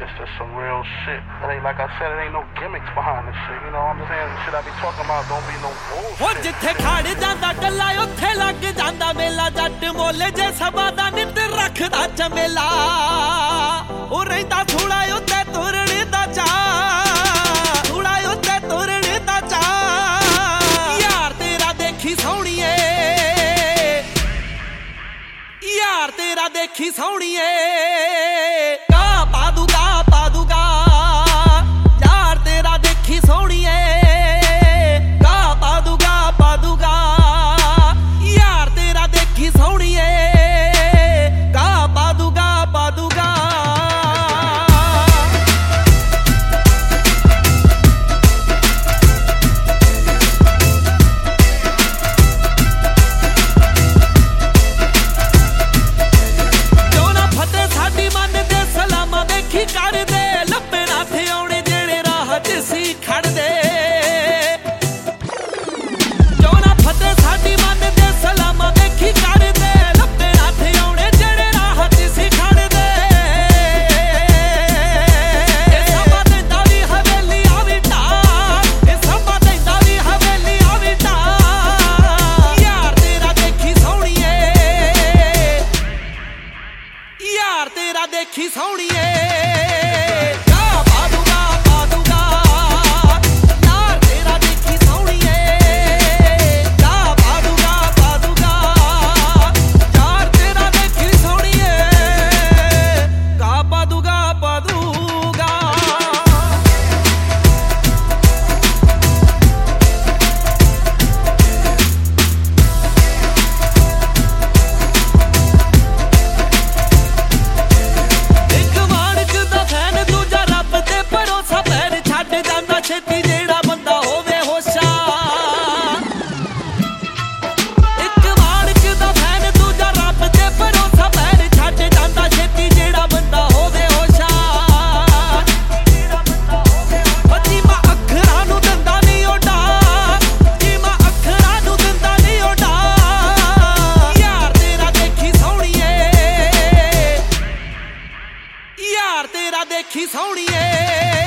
It's just some real shit. It ain't, like I said, it ain't no gimmicks behind this shit. You know what I'm saying? The shit I be talking about don't be no bullshit. हो जिथे खड़ जांदा गल्ला उत्थे लग जांदा मेला जट मोले जे सबा दा नित रखदा झमेला ओ रहिंदा थोड़ा उत्ते तुरने दा चा थोड़ा उत्ते तुरने दा चा यार तेरा देखी सोहणीए यार तेरा देखी सोहणीए देखी सोहणीए यार तेरा देखी सोहणीए